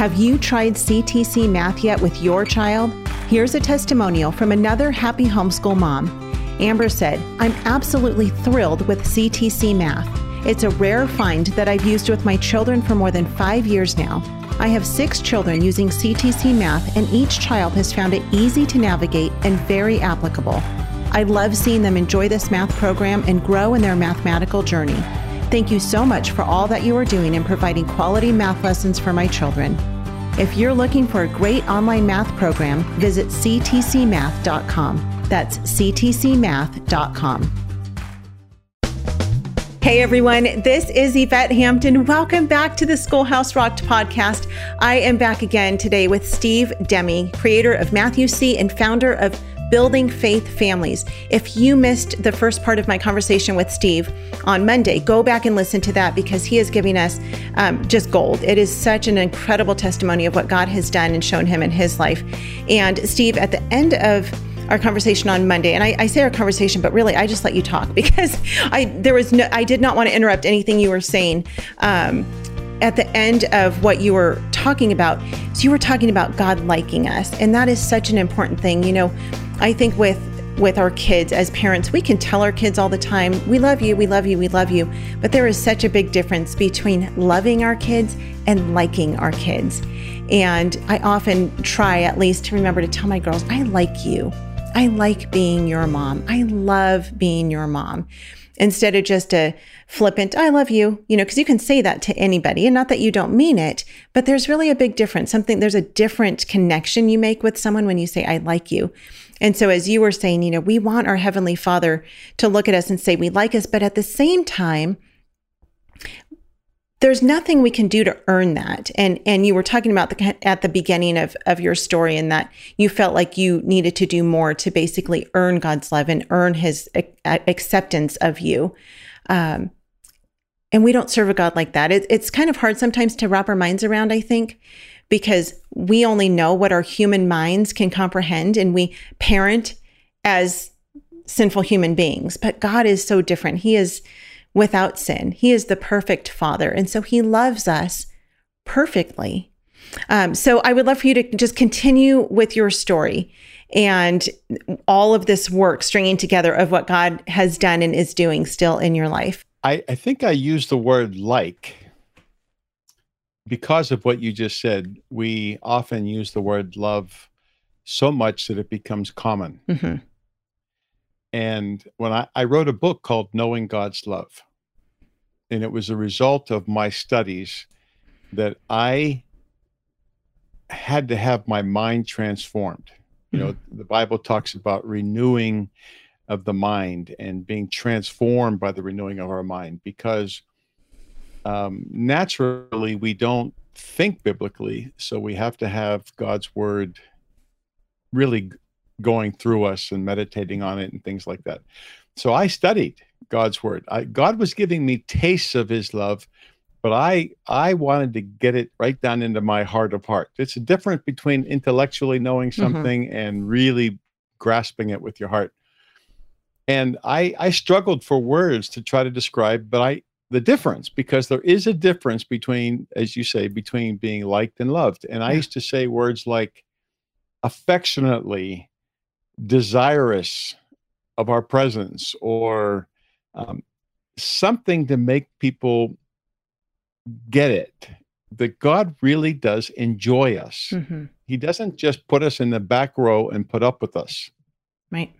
Have you tried CTC Math yet with your child? Here's a testimonial from another happy homeschool mom. Amber said, "I'm absolutely thrilled with CTC Math. It's a rare find that I've used with my children for more than 5 years now. I have 6 children using CTC Math, and each child has found it easy to navigate and very applicable. I love seeing them enjoy this math program and grow in their mathematical journey. Thank you so much for all that you are doing in providing quality math lessons for my children." If you're looking for a great online math program, visit ctcmath.com. That's ctcmath.com. Hey everyone, this is Yvette Hampton. Welcome back to the Schoolhouse Rocked podcast. I am back again today with Steve Demme, creator of Matthew C. and founder of Building Faith Families. If you missed the first part of my conversation with Steve on Monday, go back and listen to that because he is giving us just gold. It is such an incredible testimony of what God has done and shown him in his life. And Steve, at the end of our conversation on Monday, and I say our conversation, but really I just let you talk because I did not want to interrupt anything you were saying. At the end of what you were talking about, so you were talking about God liking us, and that is such an important thing. You know, I think with our kids as parents, we can tell our kids all the time, we love you, we love you, we love you. But there is such a big difference between loving our kids and liking our kids. And I often try at least to remember to tell my girls, I like you. I like being your mom. I love being your mom. Instead of just a flippant, I love you, because you can say that to anybody, and not that you don't mean it, but there's really a big difference. There's a different connection you make with someone when you say, I like you. And so as you were saying, we want our Heavenly Father to look at us and say, we like us, but at the same time, there's nothing we can do to earn that. And you were talking about at the beginning of your story, and that you felt like you needed to do more to basically earn God's love and earn his acceptance of you. And we don't serve a God like that. It's kind of hard sometimes to wrap our minds around, I think, because we only know what our human minds can comprehend, and we parent as sinful human beings. But God is so different. He is without sin. He is the perfect Father. And so he loves us perfectly. So I would love for you to just continue with your story and all of this work stringing together of what God has done and is doing still in your life. I think I use the word like because of what you just said. We often use the word love so much that it becomes common. Mm-hmm. And when I wrote a book called Knowing God's Love, and it was a result of my studies that I had to have my mind transformed. The Bible talks about renewing of the mind and being transformed by the renewing of our mind, because naturally we don't think biblically, so we have to have God's word really going through us and meditating on it and things like that. So I studied God's word. God was giving me tastes of his love, but I wanted to get it right down into my heart of heart. It's a difference between intellectually knowing something and really grasping it with your heart. And I struggled for words to try to describe, the difference, because there is a difference between, as you say, between being liked and loved. And I used to say words like affectionately desirous of our presence, or something to make people get it, that God really does enjoy us. Mm-hmm. He doesn't just put us in the back row and put up with us. Right.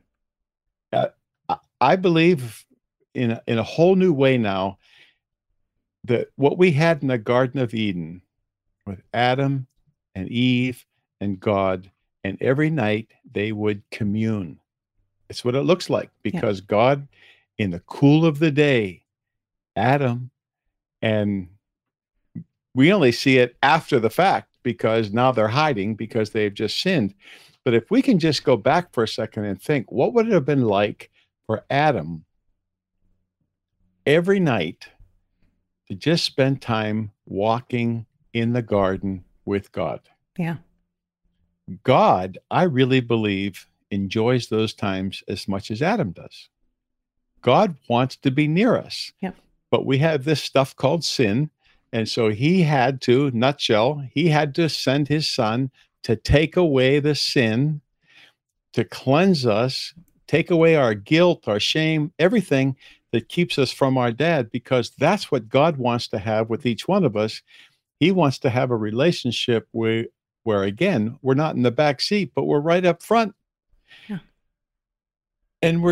I believe in a whole new way now that what we had in the Garden of Eden with Adam and Eve and God, and every night they would commune. It's what it looks like, because God, in the cool of the day, Adam, and we only see it after the fact because now they're hiding because they've just sinned. But if we can just go back for a second and think, what would it have been like for Adam every night to just spend time walking in the garden with God? Yeah. God, I really believe, enjoys those times as much as Adam does. God wants to be near us. Yeah. But we have this stuff called sin And so he had to, nutshell, he had to send his son to take away the sin, to cleanse us, take away our guilt, our shame, everything that keeps us from our dad, because that's what God wants to have with each one of us. He wants to have a relationship where again, we're not in the back seat, but we're right up front. Yeah. And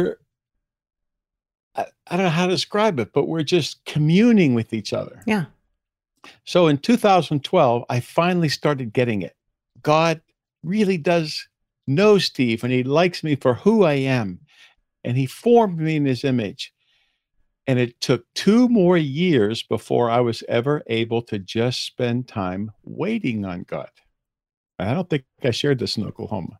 I don't know how to describe it, but we're just communing with each other. Yeah. So in 2012, I finally started getting it. God really does know Steve, and he likes me for who I am. And he formed me in his image. And it took 2 more years before I was ever able to just spend time waiting on God. I don't think I shared this in Oklahoma.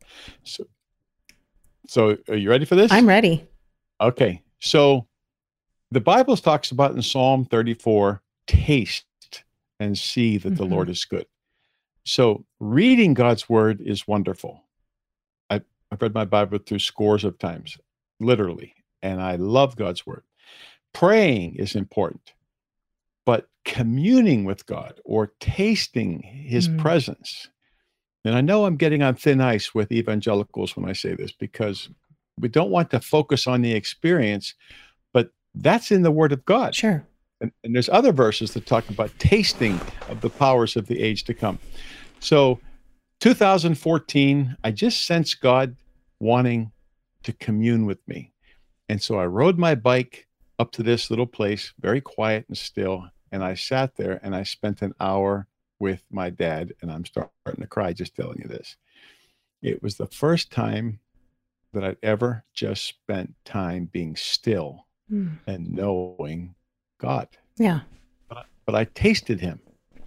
So are you ready for this? I'm ready. Okay. So the Bible talks about in Psalm 34, taste and see that the Lord is good. So reading God's word is wonderful. I've read my Bible through scores of times, literally, and I love God's word. Praying is important, but communing with God or tasting his presence. And I know I'm getting on thin ice with evangelicals when I say this, because we don't want to focus on the experience, but that's in the word of God. Sure. And there's other verses that talk about tasting of the powers of the age to come. So 2014, I just sensed God wanting to commune with me. And so I rode my bike up to this little place, very quiet and still. And I sat there and I spent an hour with my dad, and I'm starting to cry just telling you this. It was the first time that I'd ever just spent time being still and knowing God. Yeah. But I tasted him.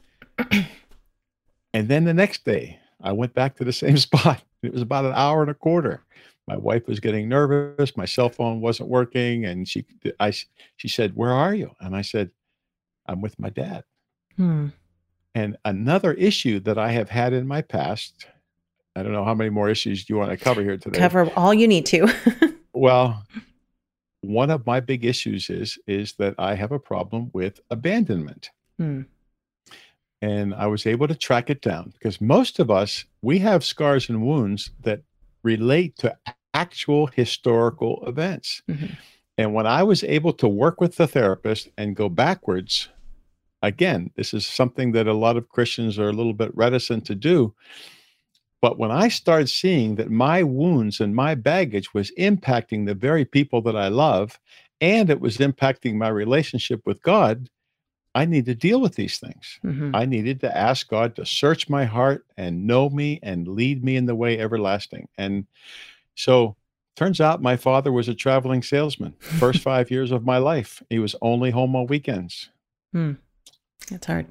And then the next day, I went back to the same spot. It was about an hour and a quarter. My wife was getting nervous. My cell phone wasn't working. And she said, "Where are you?" And I said, "I'm with my dad." And another issue that I have had in my past, I don't know how many more issues do you want to cover here today? Cover all you need to. Well, one of my big issues is that I have a problem with abandonment. And I was able to track it down, because most of us, we have scars and wounds that relate to actual historical events. And when I was able to work with the therapist and go backwards, again, this is something that a lot of Christians are a little bit reticent to do. But when I started seeing that my wounds and my baggage was impacting the very people that I love, and it was impacting my relationship with God, I need to deal with these things. I needed to ask God to search my heart and know me and lead me in the way everlasting. And so turns out my father was a traveling salesman. First 5 years of my life, he was only home on weekends. That's hard.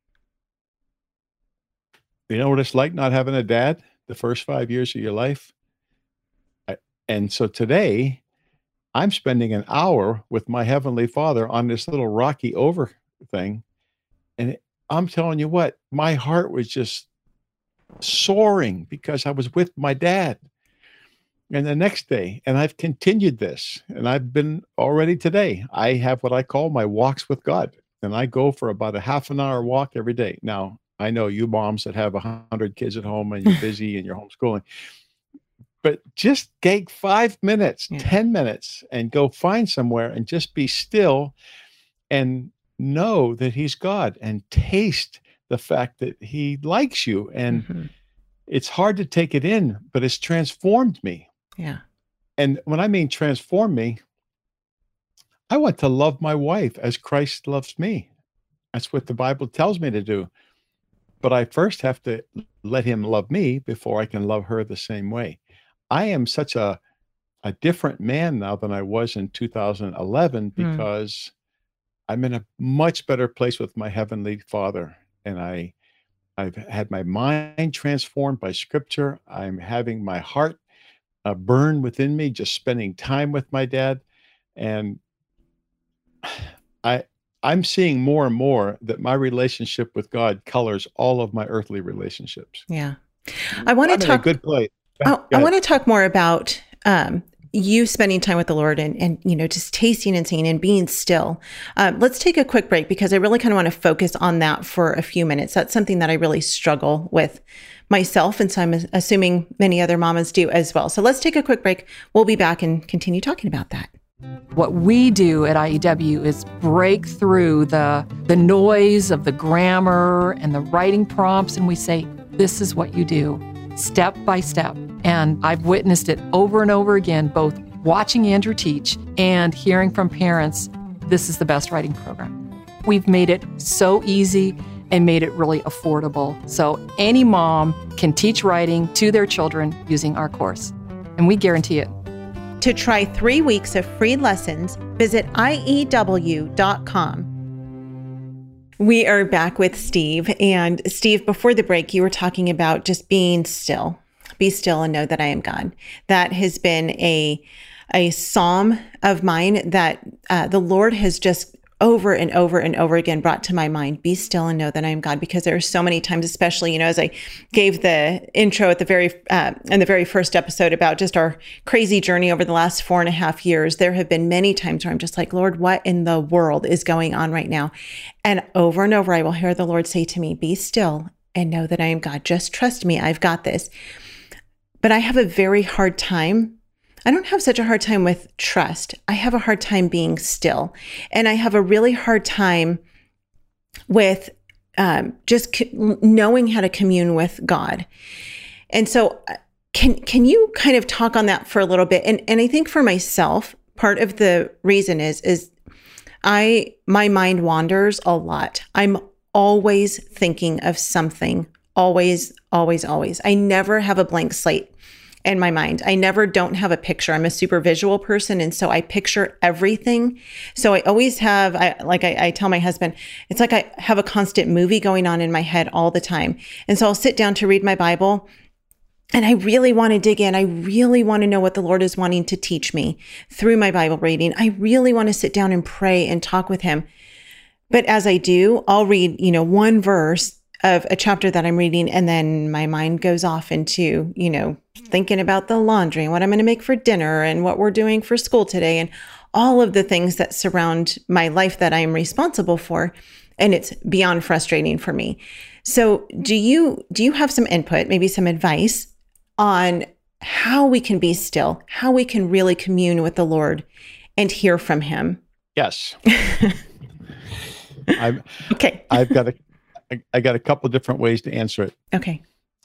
You know what it's like not having a dad the first 5 years of your life? And so today, I'm spending an hour with my Heavenly Father on this little rocky over thing. And I'm telling you what, my heart was just soaring because I was with my dad. And the next day, and I've continued this, and I've been already today, I have what I call my walks with God. And I go for about a half an hour walk every day. Now, I know you moms that have 100 kids at home and you're busy and you're homeschooling, but just take 5 minutes, 10 minutes, and go find somewhere and just be still and know that he's God, and taste the fact that he likes you. And it's hard to take it in, but it's transformed me. Yeah. And when I mean transform me, I want to love my wife as Christ loves me. That's what the Bible tells me to do. But I first have to let him love me before I can love her the same way. I am such a different man now than I was in 2011, because I'm in a much better place with my Heavenly Father. And I've had my mind transformed by Scripture. I'm having my heart burn within me, just spending time with my dad. And I'm seeing more and more that my relationship with God colors all of my earthly relationships. Yeah. I want to talk in a good place. I want to talk more about you spending time with the Lord and just tasting and seeing and being still. Let's take a quick break because I really kind of want to focus on that for a few minutes. That's something that I really struggle with myself. And so I'm assuming many other mamas do as well. So let's take a quick break. We'll be back and continue talking about that. What we do at IEW is break through the noise of the grammar and the writing prompts, and we say, this is what you do, step by step. And I've witnessed it over and over again, both watching Andrew teach and hearing from parents, this is the best writing program. We've made it so easy and made it really affordable. So any mom can teach writing to their children using our course, and we guarantee it. To try 3 weeks of free lessons, visit IEW.com. We are back with Steve. And Steve, before the break, you were talking about just being still. Be still and know that I am God. That has been a psalm of mine that the Lord has just over and over and over again brought to my mind. Be still and know that I am God, because there are so many times, especially, as I gave the intro at the in the very first episode about just our crazy journey over the last 4.5 years, there have been many times where I'm just like, Lord, what in the world is going on right now? And over, I will hear the Lord say to me, be still and know that I am God. Just trust me. I've got this. But I have a very hard time. I don't have such a hard time with trust. I have a hard time being still. And I have a really hard time with just knowing how to commune with God. And so can you kind of talk on that for a little bit? And I think for myself, part of the reason is my mind wanders a lot. I'm always thinking of something. Always, always, always. I never have a blank slate in my mind. I never don't have a picture. I'm a super visual person. And so I picture everything. So I always have, I tell my husband, it's like I have a constant movie going on in my head all the time. And so I'll sit down to read my Bible and I really want to dig in. I really want to know what the Lord is wanting to teach me through my Bible reading. I really want to sit down and pray and talk with him. But as I do, I'll read, one verse of a chapter that I'm reading, and then my mind goes off into, thinking about the laundry and what I'm going to make for dinner and what we're doing for school today and all of the things that surround my life that I'm responsible for. And it's beyond frustrating for me. So do you have some input, maybe some advice on how we can be still, how we can really commune with the Lord and hear from him? Yes. Okay. I got a couple of different ways to answer it. Okay.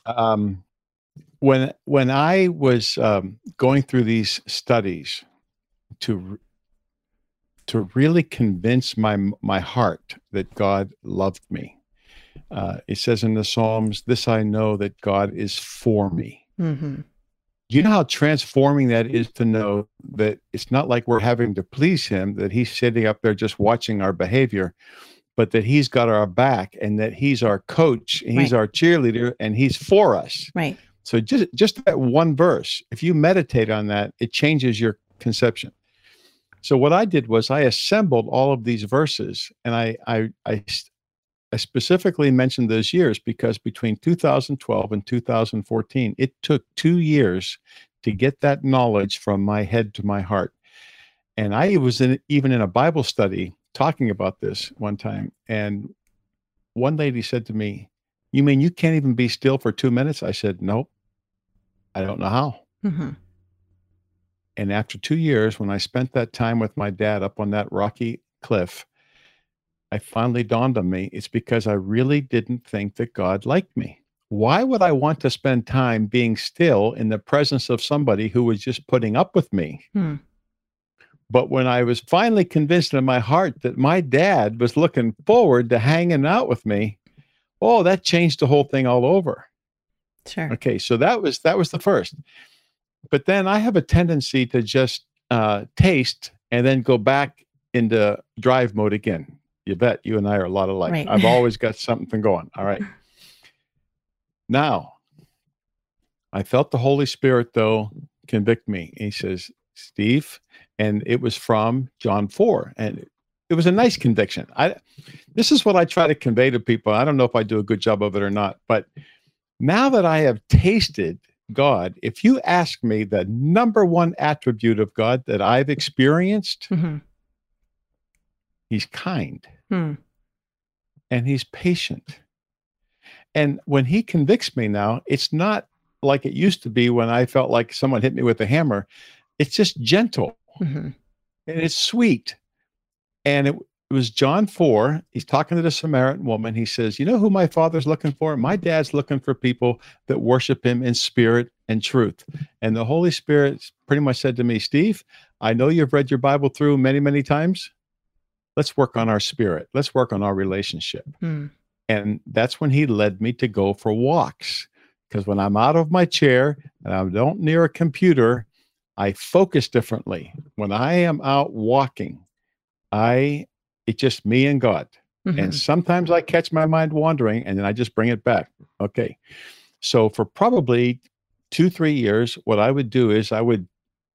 When I was going through these studies to really convince my heart that God loved me, it says in the Psalms, "This I know that God is for me." Mm-hmm. You know how transforming that is to know that it's not like we're having to please him, that he's sitting up there just watching our behavior, but that he's got our back and that he's our coach, and he's our cheerleader, and he's for us. Right. So just that one verse, if you meditate on that, it changes your conception. So what I did was I assembled all of these verses, and I specifically mentioned those years because between 2012 and 2014, it took 2 years to get that knowledge from my head to my heart. And I was even in a Bible study talking about this one time, and one lady said to me, "You mean you can't even be still for 2 minutes?" I said, "Nope, I don't know how." Mm-hmm. And after 2 years, when I spent that time with my dad up on that rocky cliff, I finally dawned on me, it's because I really didn't think that God liked me. Why would I want to spend time being still in the presence of somebody who was just putting up with me? But when I was finally convinced in my heart that my dad was looking forward to hanging out with me, that changed the whole thing all over. Sure. Okay, so that was the first. But then I have a tendency to just taste and then go back into drive mode again. You bet you and I are a lot alike. Right. I've always got something going. All right. Now, I felt the Holy Spirit, though, convict me. He says, "Steve," and it was from John 4. And it was a nice conviction. This is what I try to convey to people. I don't know if I do a good job of it or not, but now that I have tasted God, if you ask me the number one attribute of God that I've experienced, he's kind and he's patient. And when he convicts me now, it's not like it used to be when I felt like someone hit me with a hammer. It's just gentle and it's sweet. And it was John 4. He's talking to the Samaritan woman. He says, you know who my Father's looking for? My dad's looking for people that worship him in spirit and truth. And the Holy Spirit pretty much said to me, Steve, I know you've read your Bible through many, many times. Let's work on our spirit. Let's work on our relationship. And that's when he led me to go for walks. Because when I'm out of my chair and I don't near a computer, I focus differently. When I am out walking, it's just me and God. And sometimes I catch my mind wandering and then I just bring it back. Okay. So for probably 2-3 years, what I would do is I would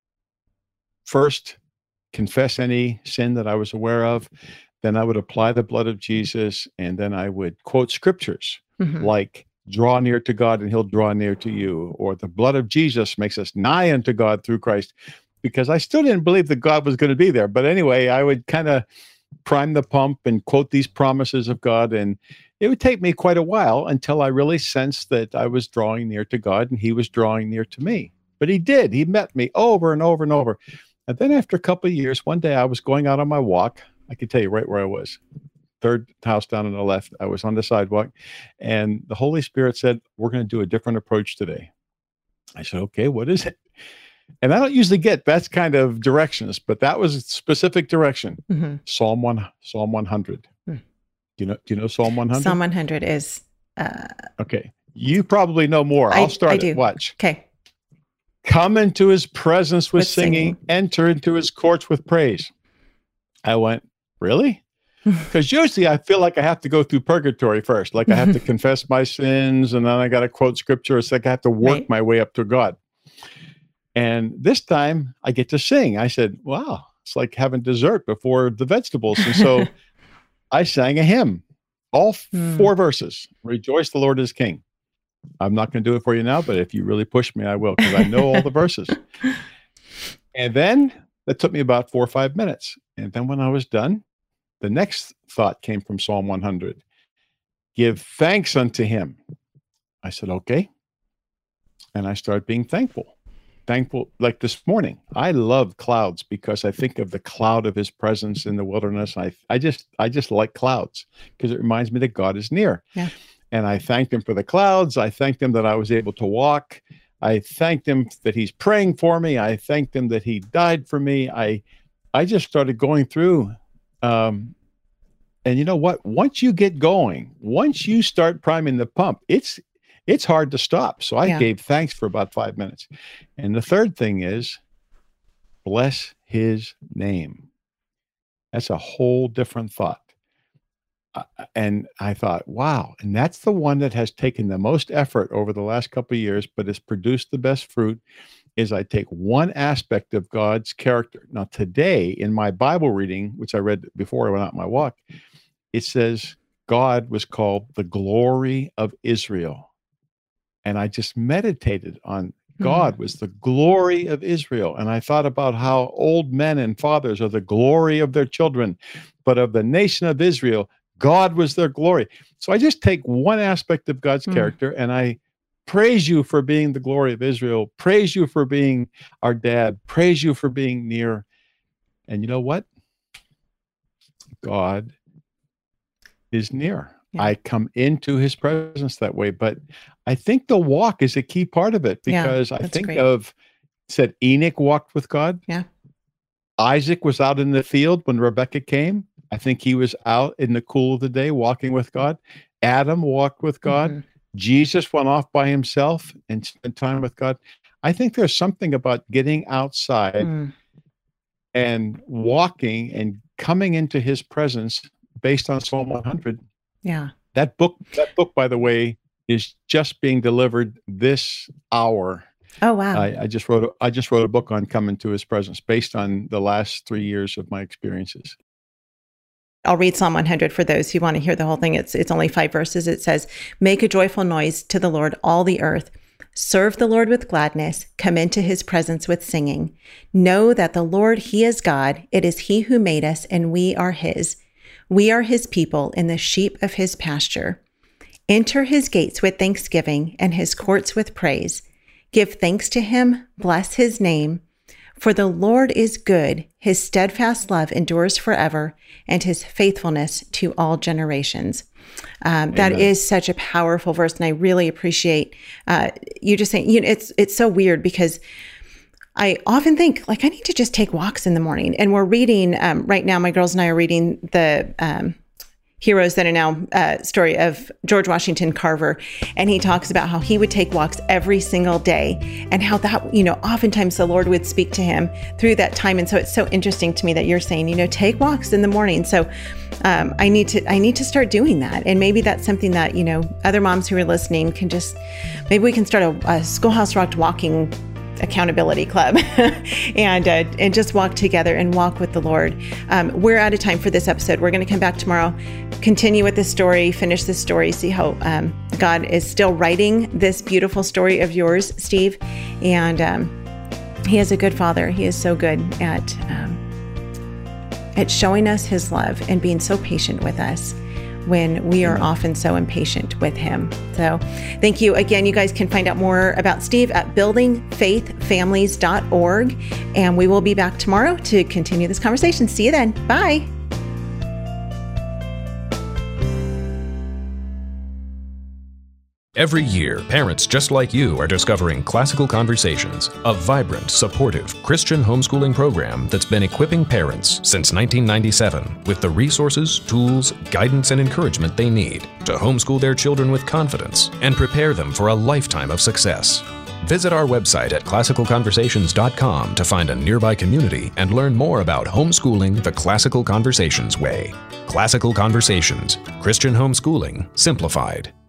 first confess any sin that I was aware of. Then I would apply the blood of Jesus. And then I would quote scriptures like, draw near to God and he'll draw near to you. Or the blood of Jesus makes us nigh unto God through Christ. Because I still didn't believe that God was going to be there. But anyway, I would kind of prime the pump and quote these promises of God. And it would take me quite a while until I really sensed that I was drawing near to God and he was drawing near to me. But he did. He met me over and over and over. And then after a couple of years, one day I was going out on my walk. I can tell you right where I was. Third house down on the left. I was on the sidewalk. And the Holy Spirit said, we're going to do a different approach today. I said, okay, what is it? And I don't usually get that kind of directions, but that was a specific direction. Psalm 100. Do you know Psalm 100? Psalm 100 is. Okay. You probably know more. I'll start it. Watch. Okay. Come into his presence with singing. Enter into his courts with praise. I went, really? Because usually I feel like I have to go through purgatory first. Like I have to confess my sins and then I got to quote scripture. It's like I have to work my way up to God. And this time I get to sing. I said, wow, it's like having dessert before the vegetables. And so I sang a hymn, all 4 verses. Rejoice, the Lord is King. I'm not going to do it for you now, but if you really push me, I will, because I know all the verses. And then that took me about 4 or 5 minutes. And then when I was done, the next thought came from Psalm 100. Give thanks unto him. I said, okay. And I started being thankful. Like this morning, I love clouds because I think of the cloud of his presence in the wilderness. I just like clouds because it reminds me that God is near. Yeah. And I thanked him for the clouds. I thanked him that I was able to walk. I thanked him that he's praying for me. I thanked him that he died for me. I just started going through. And you know what? Once you get going, once you start priming the pump, it's hard to stop. So I gave thanks for about 5 minutes. And the third thing is, bless his name. That's a whole different thought. And I thought, wow. And that's the one that has taken the most effort over the last couple of years, but has produced the best fruit, is I take one aspect of God's character. Now today in my Bible reading, which I read before I went out on my walk, it says God was called the glory of Israel. And I just meditated on God was the glory of Israel. And I thought about how old men and fathers are the glory of their children, but of the nation of Israel, God was their glory. So I just take one aspect of God's character and I praise you for being the glory of Israel. Praise you for being our dad. Praise you for being near. And you know what? God is near. Yeah. I come into his presence that way, but I think the walk is a key part of it because I think said Enoch walked with God. Yeah. Isaac was out in the field when Rebekah came. I think he was out in the cool of the day walking with God. Adam walked with God. Jesus went off by himself and spent time with God. I think there's something about getting outside and walking and coming into his presence based on Psalm 100. Yeah. That book, by the way, is just being delivered this hour. Oh, wow. I just wrote a book on coming to his presence based on the last 3 years of my experiences. I'll read Psalm 100 for those who want to hear the whole thing. It's only 5 verses. It says, make a joyful noise to the Lord, all the earth. Serve the Lord with gladness. Come into his presence with singing. Know that the Lord, he is God. It is he who made us, and we are his. We are his people and the sheep of his pasture. Enter his gates with thanksgiving and his courts with praise. Give thanks to him. Bless his name. For the Lord is good. His steadfast love endures forever, and his faithfulness to all generations. That is such a powerful verse, and I really appreciate you just saying. It's so weird because I often think I need to just take walks in the morning. And we're reading right now. My girls and I are reading the Heroes That Are Now story of George Washington Carver. And he talks about how he would take walks every single day and how that, oftentimes the Lord would speak to him through that time. And so it's so interesting to me that you're saying, take walks in the morning. So I need to start doing that. And maybe that's something that, other moms who are listening can maybe we can start a Schoolhouse Rocked walking accountability club and just walk together and walk with the Lord. We're out of time for this episode. We're going to come back tomorrow, continue with this story, finish this story, see how God is still writing this beautiful story of yours, Steve. And he is a good father. He is so good at showing us his love and being so patient with us when we are often so impatient with him. So thank you. Again, you guys can find out more about Steve at buildingfaithfamilies.org. And we will be back tomorrow to continue this conversation. See you then. Bye. Every year, parents just like you are discovering Classical Conversations, a vibrant, supportive Christian homeschooling program that's been equipping parents since 1997 with the resources, tools, guidance, and encouragement they need to homeschool their children with confidence and prepare them for a lifetime of success. Visit our website at classicalconversations.com to find a nearby community and learn more about homeschooling the Classical Conversations way. Classical Conversations, Christian homeschooling simplified.